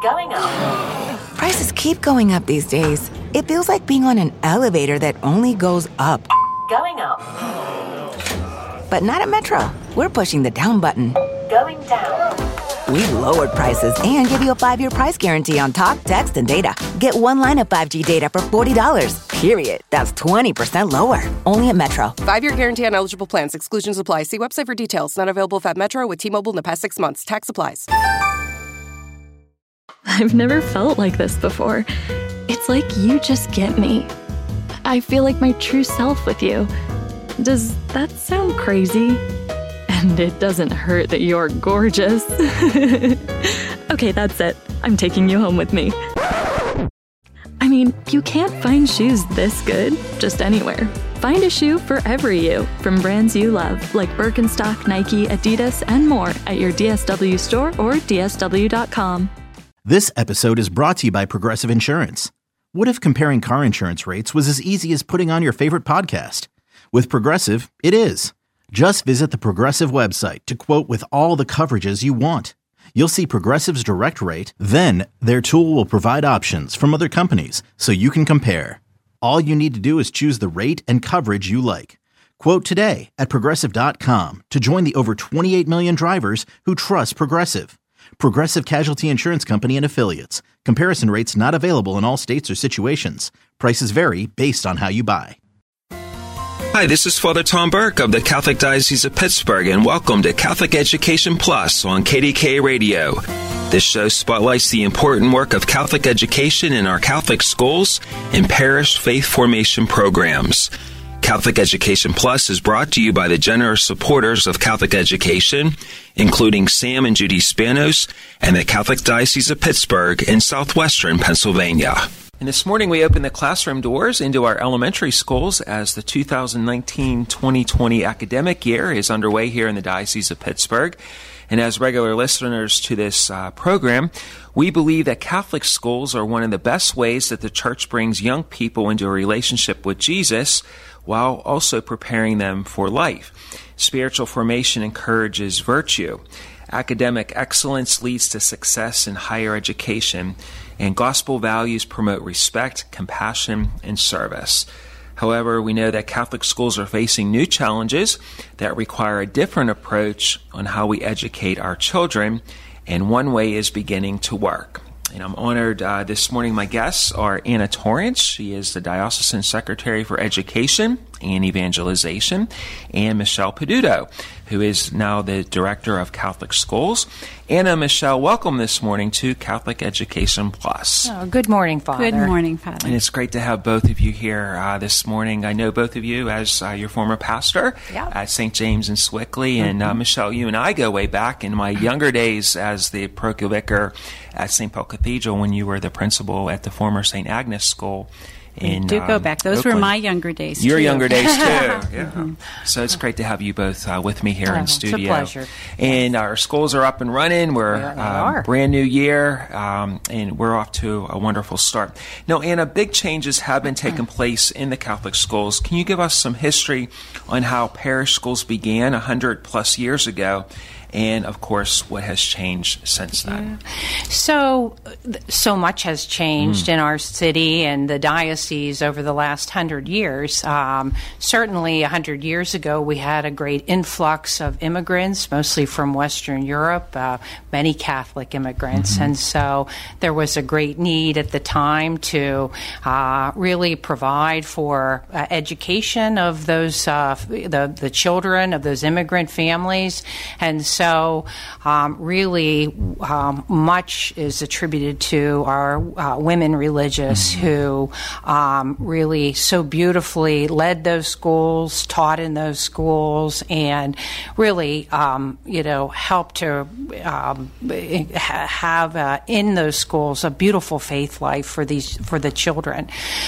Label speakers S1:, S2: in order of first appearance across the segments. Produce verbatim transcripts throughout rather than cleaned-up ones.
S1: Going up.
S2: Prices keep going up these days. It feels like being on an elevator that only goes up.
S1: Going up.
S2: But not at Metro. We're pushing the down button.
S1: Going down.
S2: We've lowered prices and give you a five-year price guarantee on talk, text, and data. Get one line of five G data for forty dollars. Period. That's twenty percent lower. Only at Metro.
S3: Five-year guarantee on eligible plans. Exclusions apply. See website for details. Not available at Metro with T-Mobile in the past six months. Tax applies.
S4: I've never felt like this before. It's like you just get me. I feel like my true self with you. Does that sound crazy? And it doesn't hurt that you're gorgeous. Okay, that's it. I'm taking you home with me. I mean, you can't find shoes this good just anywhere. Find a shoe for every you from brands you love, like Birkenstock, Nike, Adidas, and more at your D S W store or D S W dot com.
S5: This episode is brought to you by Progressive Insurance. What if comparing car insurance rates was as easy as putting on your favorite podcast? With Progressive, it is. Just visit the Progressive website to quote with all the coverages you want. You'll see Progressive's direct rate, then their tool will provide options from other companies so you can compare. All you need to do is choose the rate and coverage you like. Quote today at Progressive dot com to join the over twenty-eight million drivers who trust Progressive. Progressive Casualty Insurance Company and Affiliates. Comparison rates not available in all states or situations. Prices vary based on how you buy.
S6: Hi, this is Father Tom Burke of the Catholic Diocese of Pittsburgh, and welcome to Catholic Education Plus on K D K Radio. This show spotlights the important work of Catholic education in our Catholic schools and parish faith formation programs. Catholic Education Plus is brought to you by the generous supporters of Catholic education, including Sam and Judy Spanos and the Catholic Diocese of Pittsburgh in southwestern Pennsylvania. And this morning we open the classroom doors into our elementary schools as the two thousand nineteen twenty twenty academic year is underway here in the Diocese of Pittsburgh. And as regular listeners to this uh, program, we believe that Catholic schools are one of the best ways that the Church brings young people into a relationship with Jesus while also preparing them for life. Spiritual formation encourages virtue. Academic excellence leads to success in higher education, and gospel values promote respect, compassion, and service. However, we know that Catholic schools are facing new challenges that require a different approach on how we educate our children, and one way is beginning to work. And I'm honored uh, this morning. My guests are Anna Torrance. She is the Diocesan Secretary for Education and Evangelization, and Michelle Peduto, who is now the Director of Catholic Schools. Anna, Michelle, welcome this morning to Catholic Education Plus.
S7: Oh, good morning, Father.
S8: Good morning, Father.
S6: And it's great to have both of you here uh, this morning. I know both of you as uh, your former pastor
S7: yeah.
S6: at Saint James in Sewickley. Mm-hmm. And uh, Michelle, you and I go way back in my younger days as the parochial vicar at Saint Paul Cathedral when you were the principal at the former Saint Agnes School. In,
S8: we do
S6: um,
S8: go back. Those
S6: Oakland.
S8: were my younger days,
S6: Your
S8: too.
S6: younger days, too. Yeah.
S8: Mm-hmm.
S6: So it's great to have you both uh, with me here
S7: oh,
S6: in studio.
S7: It's a pleasure.
S6: And yes. Our schools are up and running. We're
S7: yeah,
S6: um, brand new year, um, and we're off to a wonderful start. Now, Anna, big changes have been taking place in the Catholic schools. Can you give us some history on how parish schools began one hundred plus years ago? And, of course, what has changed since then?
S7: Yeah. So, so much has changed mm. in our city and the diocese over the last hundred years. Um, certainly, a hundred years ago, we had a great influx of immigrants, mostly from Western Europe, uh, many Catholic immigrants. Mm-hmm. And so there was a great need at the time to uh, really provide for uh, education of those, uh, the, the children of those immigrant families. And so So um, really um, much is attributed to our uh, women religious mm-hmm. who um, really so beautifully led those schools, taught in those schools, and really, um, you know, helped to um, ha- have uh, in those schools a beautiful faith life for these for the children.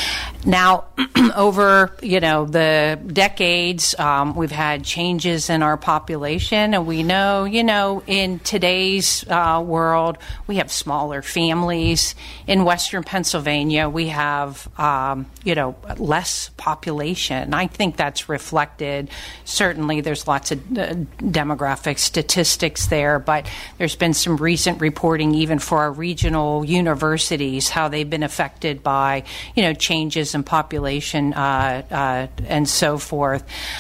S7: Now, over, you know, the decades, um, we've had changes in our population, and we know you know, in today's uh, world, we have smaller families. In Western Pennsylvania, we have, um, you know, less population. I think that's reflected. Certainly, there's lots of uh, demographic statistics there, but there's been some recent reporting, even for our regional universities, how they've been affected by, you know, changes in population uh, uh, and so forth.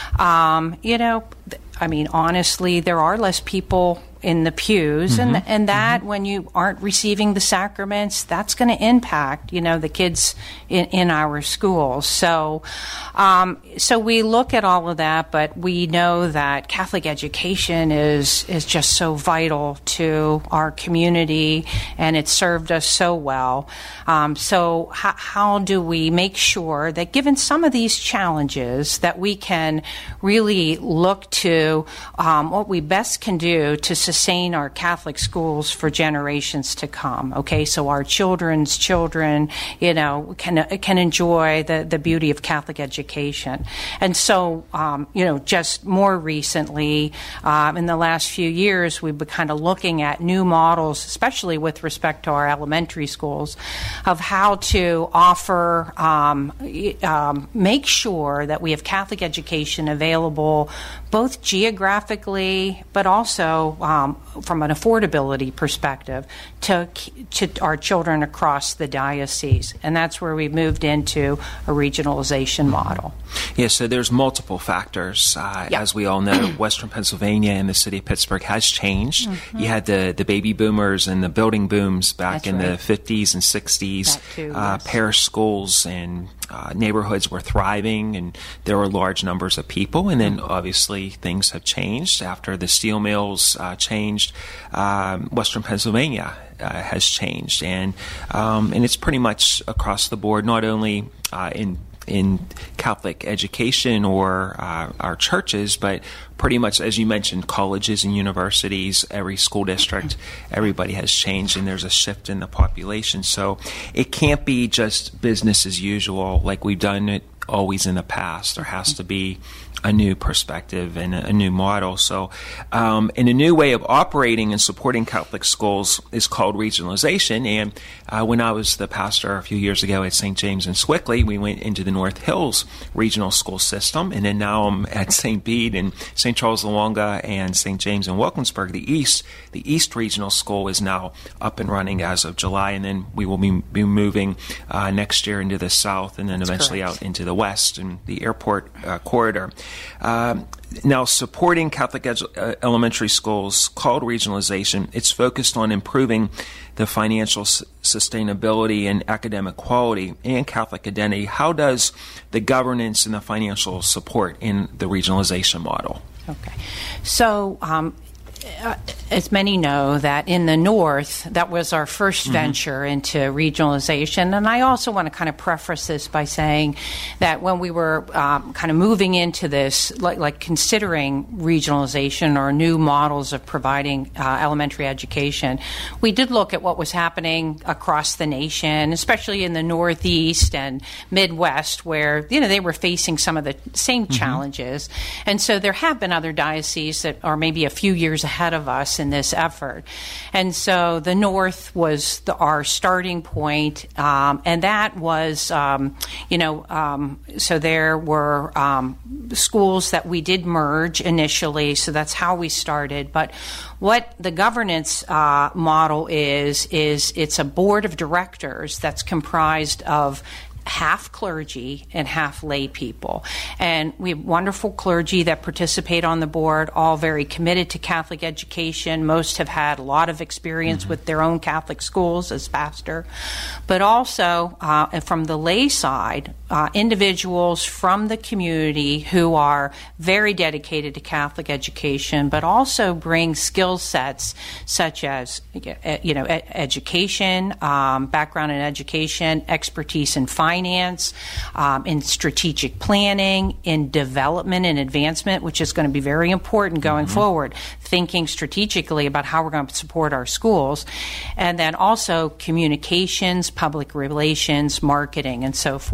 S7: Um, you know, I mean, honestly, there are less people in the pews, mm-hmm. and and that mm-hmm. when you aren't receiving the sacraments, that's going to impact, you know, the kids in, in our schools. So, um, so we look at all of that, but we know that Catholic education is is just so vital to our community, and it's served us so well. Um, so, how, how do we make sure that, given some of these challenges, that we can really look to um, what we best can do to sustain our Catholic schools for generations to come? Okay, so our children's children, you know, can can enjoy the, the beauty of Catholic education. And so, um, you know, just more recently, um, in the last few years, we've been kind of looking at new models, especially with respect to our elementary schools, of how to offer, um, um, make sure that we have Catholic education available both geographically, but also um, from an affordability perspective to to our children across the diocese. And that's where we moved into a regionalization model.
S6: Yeah, so there's multiple factors. Uh, yep. As we all know, Western Pennsylvania and the city of Pittsburgh has changed. Mm-hmm. You had the, the baby boomers and the building booms back that's in right. the fifties and sixties.
S7: Too,
S6: uh,
S7: yes.
S6: Parish schools and uh, neighborhoods were thriving, and there were large numbers of people. And then, obviously, things have changed after the steel mills uh, changed. Um, Western Pennsylvania uh, has changed, and um, and it's pretty much across the board, not only uh, in in Catholic education or uh, our churches, but pretty much, as you mentioned, colleges and universities, every school district, everybody has changed, and there's a shift in the population. So it can't be just business as usual like we've done it always in the past. There has to be a new perspective and a, a new model. So, um, and a new way of operating and supporting Catholic schools is called regionalization. And uh, when I was the pastor a few years ago at Saint James in Sewickley, we went into the North Hills regional school system, and then now I'm at Saint Bede and Saint Charles Lawanga and Saint James in Wilkinsburg. The East, the East Regional School is now up and running as of July, and then we will be, be moving uh, next year into the South, and then
S7: That's
S6: eventually
S7: correct.
S6: out into the West and the airport uh, corridor. Um, now, supporting Catholic edu- uh, elementary schools, called regionalization, it's focused on improving the financial s- sustainability and academic quality and Catholic identity. How does the governance and the financial support in the regionalization model?
S7: Okay. So, um, Uh, as many know, that in the North, that was our first mm-hmm. venture into regionalization. And I also want to kind of preface this by saying that when we were um, kind of moving into this, like, like considering regionalization or new models of providing uh, elementary education, we did look at what was happening across the nation, especially in the Northeast and Midwest, where, you know, they were facing some of the same mm-hmm. challenges. And so there have been other dioceses that are maybe a few years ahead ahead of us in this effort. And so the North was the, our starting point, um, and that was, um, you know, um, so there were um, schools that we did merge initially, so that's how we started. But what the governance uh, model is, is it's a board of directors that's comprised of half clergy and half lay people. And we have wonderful clergy that participate on the board, all very committed to Catholic education. Most have had a lot of experience mm-hmm. with their own Catholic schools as pastor. But also, uh, from the lay side, uh, individuals from the community who are very dedicated to Catholic education, but also bring skill sets such as, you know, ed- education, um, background in education, expertise in finance, Finance, um, in strategic planning, in development and advancement, which is going to be very important going mm-hmm. forward, thinking strategically about how we're going to support our schools, and then also communications, public relations, marketing, and so forth. So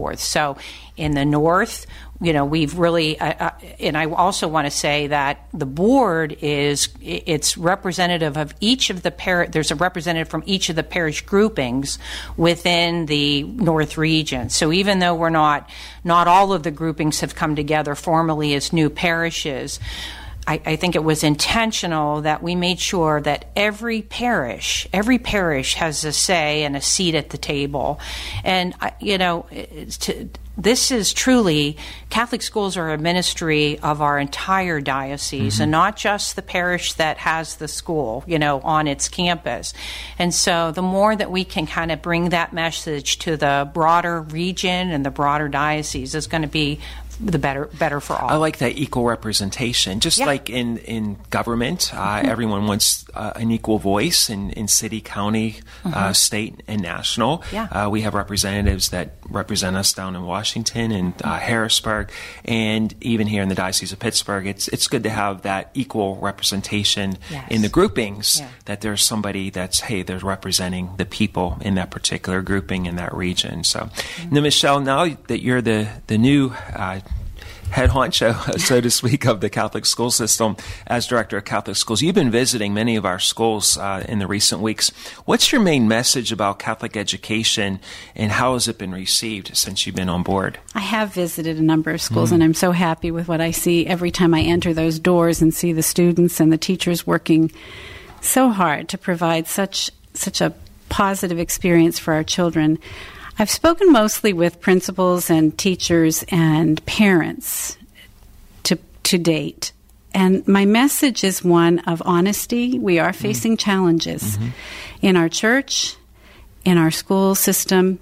S7: So in the north, you know, we've really, uh, uh, and I also want to say that the board is, it's representative of each of the par. There's a representative from each of the parish groupings within the North region. So even though we're not, not all of the groupings have come together formally as new parishes, I, I think it was intentional that we made sure that every parish, every parish has a say and a seat at the table. And, you know, to, this is truly, Catholic schools are a ministry of our entire diocese, mm-hmm. and not just the parish that has the school, you know, on its campus. And so the more that we can kind of bring that message to the broader region and the broader diocese is going to be the better better for all.
S6: I like that equal representation. Just
S7: yeah.
S6: like in, in government, uh, mm-hmm. everyone wants uh, an equal voice in, in city, county, mm-hmm. uh, state, and national.
S7: Yeah.
S6: Uh, we have representatives that represent us down in Washington and uh, Harrisburg, and even here in the Diocese of Pittsburgh. It's it's good to have that equal representation
S7: yes.
S6: in the groupings,
S7: yeah.
S6: that there's somebody that's, hey, they're representing the people in that particular grouping in that region. So, mm-hmm. now, Michelle, now that you're the, the new uh, head honcho, so to speak, of the Catholic school system as director of Catholic schools. You've been visiting many of our schools uh, in the recent weeks. What's your main message about Catholic education, and how has it been received since you've been on board?
S8: I have visited a number of schools, mm. and I'm so happy with what I see every time I enter those doors and see the students and the teachers working so hard to provide such such a positive experience for our children. I've spoken mostly with principals and teachers and parents to to date. And my message is one of honesty. We are facing mm. challenges mm-hmm. in our church, in our school system,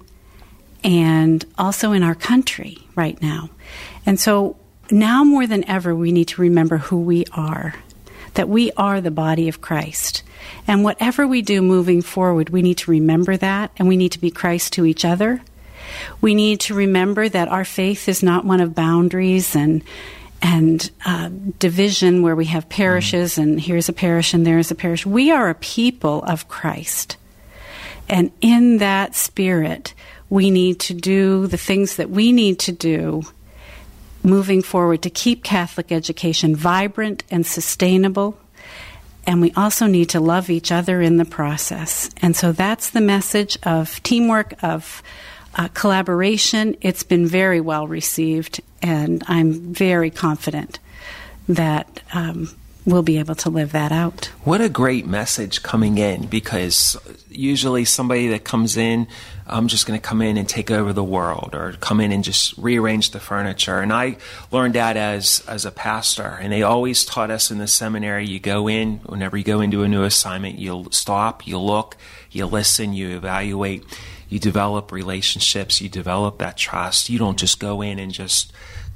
S8: and also in our country right now. And so now more than ever, we need to remember who we are, that we are the body of Christ. And whatever we do moving forward, we need to remember that, and we need to be Christ to each other. We need to remember that our faith is not one of boundaries and and uh, division where we have parishes mm. and here's a parish and there's a parish. We are a people of Christ. And in that spirit, we need to do the things that we need to do moving forward to keep Catholic education vibrant and sustainable. And we also need to love each other in the process. And so that's the message of teamwork, of uh, collaboration. It's been very well received, and I'm very confident that um, we'll be able to live that out.
S6: What a great message coming in, because usually somebody that comes in, I'm just going to come in and take over the world, or come in and just rearrange the furniture. And I learned that as as a pastor. And they always taught us in the seminary, you go in, whenever you go into a new assignment, you stop, you look, you listen, you evaluate, you develop relationships, you develop that trust. You don't just go in and just,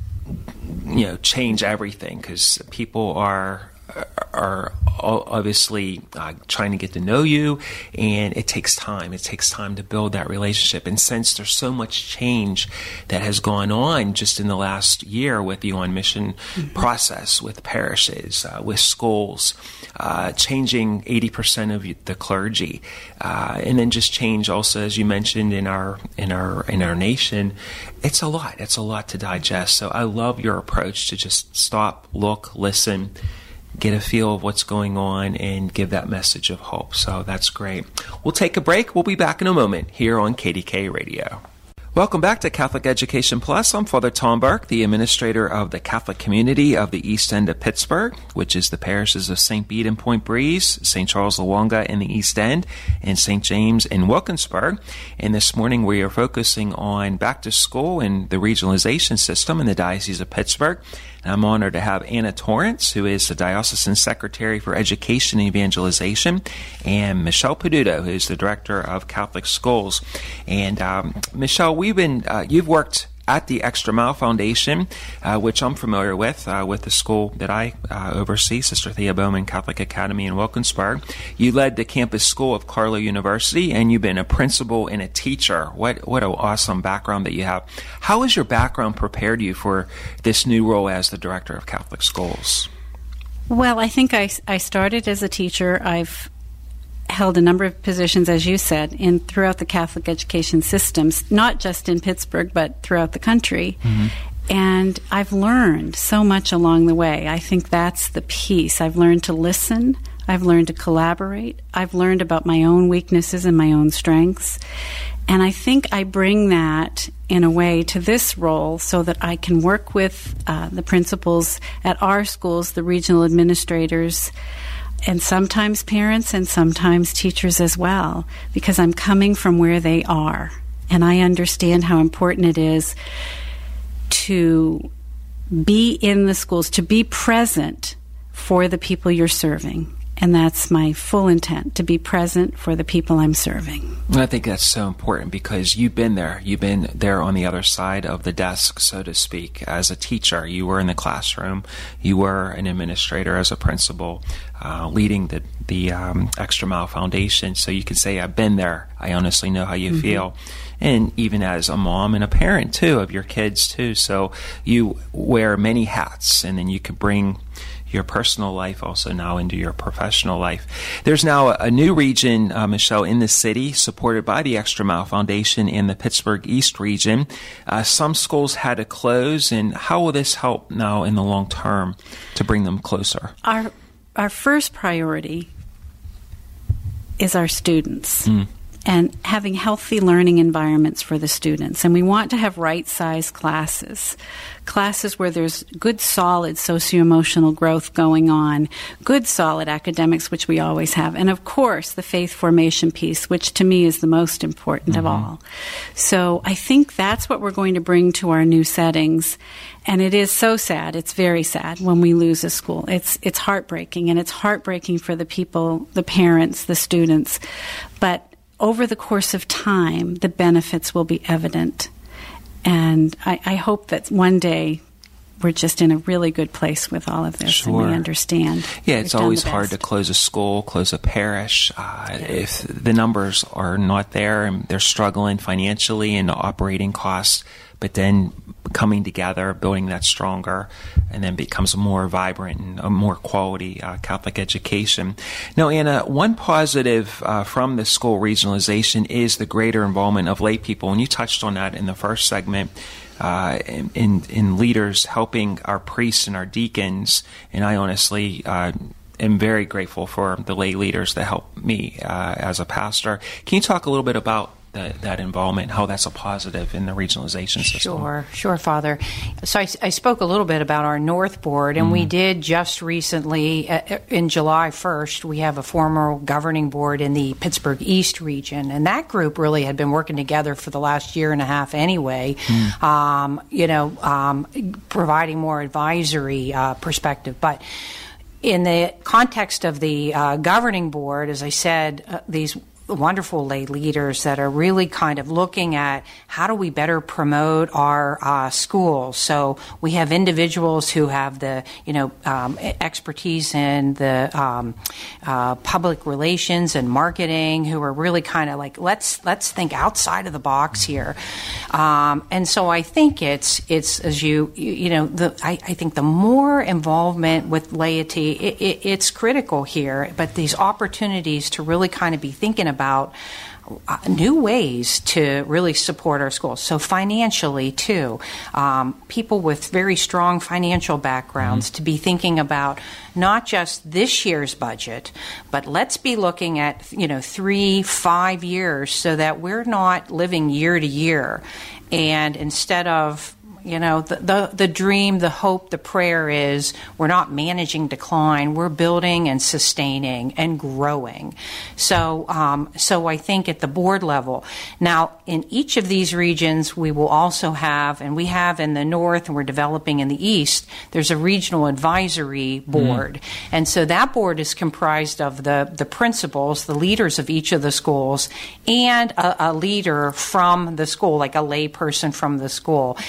S6: you know, change everything, because people are are obviously uh, trying to get to know you, and it takes time. It takes time to build that relationship. And since there's so much change that has gone on just in the last year with the On Mission mm-hmm. process, with parishes, uh, with schools, uh, changing eighty percent of the clergy, uh, and then just change also, as you mentioned, in our in our in our nation, it's a lot. It's a lot to digest. So I love your approach to just stop, look, listen, get a feel of what's going on, and give that message of hope. So that's great. We'll take a break. We'll be back in a moment here on K D K Radio. Welcome back to Catholic Education Plus. I'm Father Tom Burke, the administrator of the Catholic community of the East End of Pittsburgh, which is the parishes of Saint Bede and Point Breeze, Saint Charles Lawanga in the East End, and Saint James in Wilkinsburg. And this morning we are focusing on back to school and the regionalization system in the Diocese of Pittsburgh. And I'm honored to have Anna Torrance, who is the Diocesan Secretary for Education and Evangelization, and Michelle Peduto, who is the Director of Catholic Schools. And um, Michelle, we've been uh, you've worked at the Extra Mile Foundation, uh, which I'm familiar with, uh, with the school that I uh, oversee, Sister Thea Bowman Catholic Academy in Wilkinsburg. You led the campus school of Carlow University, and you've been a principal and a teacher. What what an awesome background that you have. How has your background prepared you for this new role as the Director of Catholic Schools?
S8: Well, I think I, I started as a teacher. I've held a number of positions, as you said, in throughout the Catholic education systems, not just in Pittsburgh, but throughout the country. Mm-hmm. And I've learned so much along the way. I think that's the piece. I've learned to listen. I've learned to collaborate. I've learned about my own weaknesses and my own strengths. And I think I bring that in a way to this role so that I can work with uh, the principals at our schools, the regional administrators, and sometimes parents and sometimes teachers as well, because I'm coming from where they are. And I understand how important it is to be in the schools, to be present for the people you're serving. And that's my full intent, to be present for the people I'm serving.
S6: And I think that's so important because you've been there. You've been there on the other side of the desk, so to speak. As a teacher, you were in the classroom. You were an administrator as a principal, uh, leading the, the um, Extra Mile Foundation. So you can say, I've been there. I honestly know how you mm-hmm. feel. And even as a mom and a parent, too, of your kids, too. So you wear many hats, and then you can bring your personal life also now into your professional life. There's now a, a new region, uh, Michelle, in the city, supported by the Extra Mile Foundation in the Pittsburgh East region. Uh, some schools had to close, and how will this help now in the long term to bring them closer?
S8: Our our first priority is our students. Mm. And having healthy learning environments for the students. And we want to have right-sized classes, classes where there's good, solid socio-emotional growth going on, good, solid academics, which we always have, and, of course, the faith formation piece, which to me is the most important mm-hmm. of all. So I think that's what we're going to bring to our new settings. And it is so sad. It's very sad when we lose a school. It's it's heartbreaking, and it's heartbreaking for the people, the parents, the students. But over the course of time, the benefits will be evident. And I, I hope that one day we're just in a really good place with all of this,
S6: sure.
S8: and we understand.
S6: Yeah, it's always hard to close a school, close a parish. Uh, yeah. If the numbers are not there and they're struggling financially and operating costs, but then coming together, building that stronger, and then becomes a more vibrant and a more quality uh, Catholic education. Now, Anna, one positive uh, from the school regionalization is the greater involvement of lay people, and you touched on that in the first segment. Uh, in, in, in leaders helping our priests and our deacons, and I honestly uh, am very grateful for the lay leaders that help me uh, as a pastor. Can you talk a little bit about that, that involvement, how that's a positive in the regionalization system?
S7: Sure, sure, Father. So I, I spoke a little bit about our North Board, and mm. we did just recently, uh, in July first, we have a formal governing board in the Pittsburgh East region, and that group really had been working together for the last year and a half anyway, mm. um, you know, um, providing more advisory uh, perspective. But in the context of the uh, governing board, as I said, uh, these wonderful lay leaders that are really kind of looking at how do we better promote our uh, schools. So we have individuals who have the, you know, um, expertise in the um, uh, public relations and marketing, who are really kind of like, let's let's think outside of the box here. Um, and so I think it's it's as you you, you know the I, I think the more involvement with laity, it, it, it's critical here. But these opportunities to really kind of be thinking about about uh, new ways to really support our schools. So financially, too, um, people with very strong financial backgrounds mm-hmm. to be thinking about not just this year's budget, but let's be looking at, you know, three, five years so that we're not living year to year. And instead of You know, the, the the dream, the hope, the prayer is we're not managing decline. We're building and sustaining and growing. So, um, so I think at the board level, now in each of these regions, we will also have, and we have in the north, and we're developing in the east, there's a regional advisory board. Mm. And so that board is comprised of the, the principals, the leaders of each of the schools, and a, a leader from the school, like a lay person from the school. And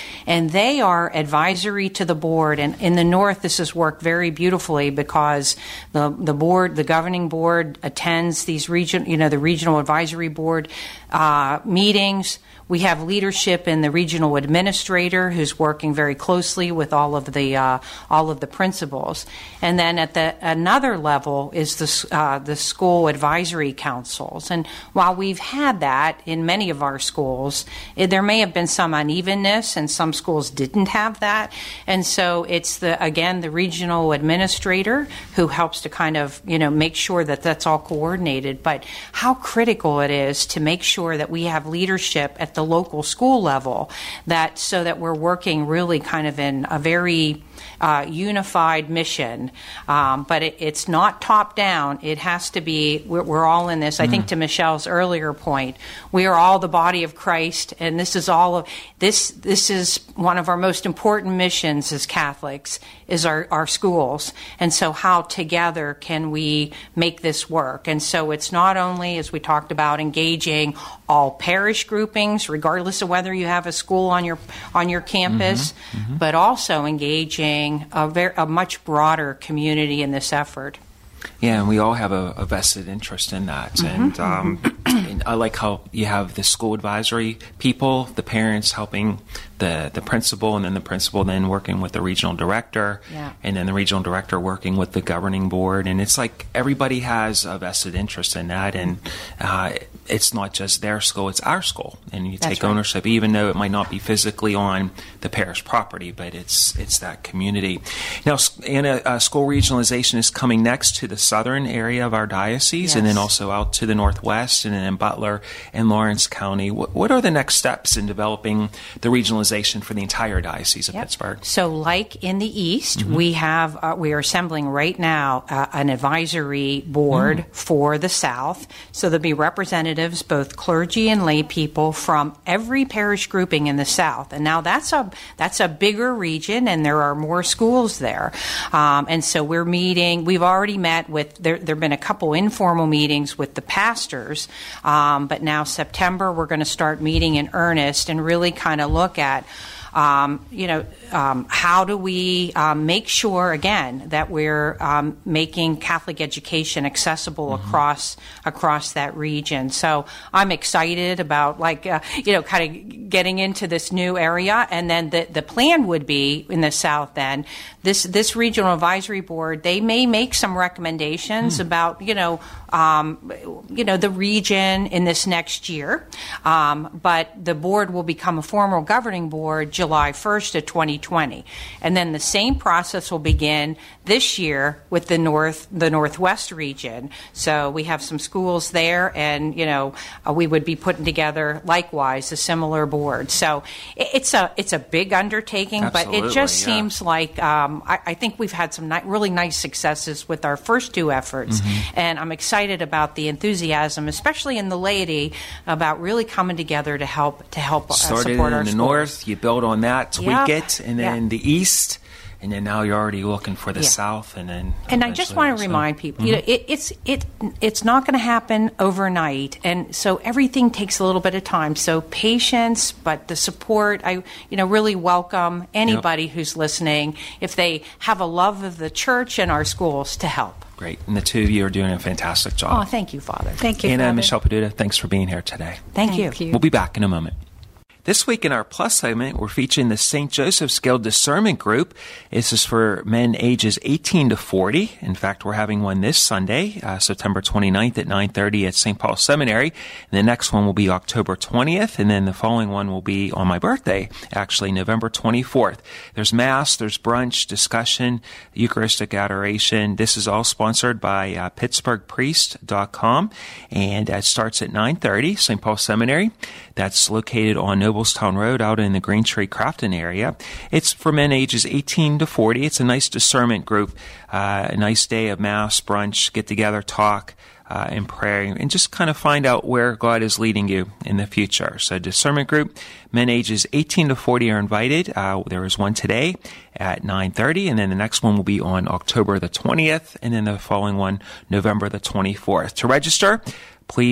S7: and they are advisory to the board. And in the North, this has worked very beautifully because the the board, the governing board, attends these region, you know, the regional advisory board uh, meetings. We have leadership in the regional administrator who's working very closely with all of the uh, all of the principals, and then at the another level is the uh, the school advisory councils. And while we've had that in many of our schools, it, there may have been some unevenness, and some schools didn't have that. And so it's the again the regional administrator who helps to kind of you know make sure that that's all coordinated. But how critical it is to make sure that we have leadership at the local school level, that so that we're working really kind of in a very uh, unified mission. Um, but it, it's not top down. It has to be, we're, we're all in this. Mm. I think to Michelle's earlier point, we are all the body of Christ, and this is all of this. This is one of our most important missions as Catholics, is our, our schools. And so how together can we make this work? And so it's not only, as we talked about, engaging all parish groupings, regardless of whether you have a school on your on your campus, mm-hmm, mm-hmm. but also engaging a, very, a much broader community in this effort.
S6: Yeah, and we all have a, a vested interest in that. Mm-hmm, and, um, mm-hmm. and I like how you have the school advisory people, the parents helping the, the principal, and then the principal then working with the regional director,
S7: yeah.
S6: and then the regional director working with the governing board. And it's like everybody has a vested interest in that. And uh, it's not just their school, it's our school. And you take
S7: right.
S6: ownership, even though it might not be physically on the parish property, but it's it's that community. Now, Anna, uh, school regionalization is coming next to the southern area of our diocese,
S7: yes.
S6: and then also out to the northwest, and then in Butler and Lawrence County. What, what are the next steps in developing the regionalization for the entire diocese of
S7: yep.
S6: Pittsburgh?
S7: So, like in the East,
S6: mm-hmm.
S7: we have uh, we are assembling right now uh, an advisory board mm. for the South. So there'll be representatives, both clergy and lay people, from every parish grouping in the South. And now that's a that's a bigger region, and there are more schools there. Um, and so we're meeting. We've already met with there. There've been a couple informal meetings with the pastors, um, but now September we're going to start meeting in earnest and really kind of look at. Um, you know, um, how do we um, make sure, again, that we're um, making Catholic education accessible mm-hmm. across across that region? So I'm excited about, like, uh, you know, kind of getting into this new area. And then the, the plan would be in the South then, this, this regional advisory board, they may make some recommendations mm. about, you know, um, you know, the region in this next year. Um, but the board will become a formal governing board July first of twenty twenty. And then the same process will begin this year with the north, the Northwest region. So we have some schools there, and, you know, uh, we would be putting together likewise a similar board. So it, it's a it's a big undertaking,
S6: Absolutely,
S7: but it just
S6: yeah.
S7: seems like um, I, I think we've had some ni- really nice successes with our first two efforts, mm-hmm. and I'm excited about the enthusiasm, especially in the laity, about really coming together to help to help uh,
S6: Started
S7: support our
S6: in the
S7: schools.
S6: North, you build on that, tweak
S7: Yep.
S6: it, and then
S7: Yep.
S6: the East, and then now you're already looking for the
S7: Yeah.
S6: South, and then
S7: And I just want to
S6: so-
S7: remind people,
S6: Mhm.
S7: you know, it, it's it it's not going to happen overnight, and so everything takes a little bit of time. So patience, but the support. I you know really welcome anybody
S6: Yep.
S7: who's listening, if they have a love of the church and our schools, to help.
S6: Great. And the two of you are doing a fantastic job.
S7: Oh, thank you, Father.
S8: Thank you,
S6: Anna
S8: Father.
S6: and Michelle Paduta, thanks for being here today.
S7: Thank,
S8: Thank
S7: you.
S8: you.
S6: We'll be back in a moment. This week in our Plus segment, we're featuring the Saint Joseph's Guild Discernment Group. This is for men ages eighteen to forty. In fact, we're having one this Sunday, uh, September twenty-ninth at nine thirty at Saint Paul Seminary. And the next one will be October twentieth, and then the following one will be on my birthday, actually November twenty-fourth. There's Mass, there's brunch, discussion, Eucharistic adoration. This is all sponsored by uh, Pittsburgh Priest dot com, and it starts at nine thirty, Saint Paul Seminary. That's located on Noblestown Road out in the Green Tree Crafton area. It's for men ages eighteen to forty. It's a nice discernment group, uh, a nice day of Mass, brunch, get together, talk, uh, and pray, and just kind of find out where God is leading you in the future. So discernment group, men ages eighteen to forty are invited. Uh, there is one today at nine thirty, and then the next one will be on October the twentieth, and then the following one, November the twenty-fourth. To register, please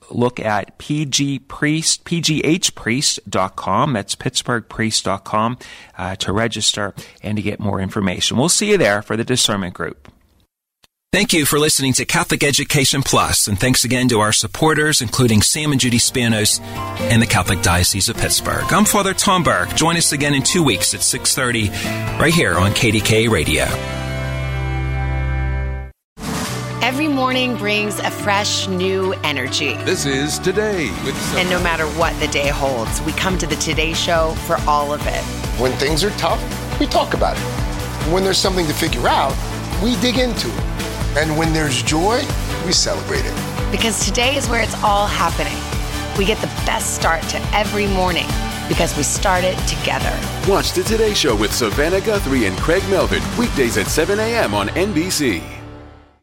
S6: look at P G Priest, P G H priest dot com. That's pittsburgh priest dot com uh, to register and to get more information. We'll see you there for the discernment group.
S9: Thank you for listening to Catholic Education Plus, and thanks again to our supporters, including Sam and Judy Spanos and the Catholic Diocese of Pittsburgh. I'm Father Tom Burke. Join us again in two weeks at six thirty right here on K D K Radio.
S10: Every morning brings a fresh, new energy.
S11: This is Today with Sophie.
S10: And no matter what the day holds, we come to the Today Show for all of it.
S12: When things are tough, we talk about it. When there's something to figure out, we dig into it. And when there's joy, we celebrate it.
S10: Because today is where it's all happening. We get the best start to every morning because we start it together.
S11: Watch the Today Show with Savannah Guthrie and Craig Melvin, weekdays at seven a.m. on N B C.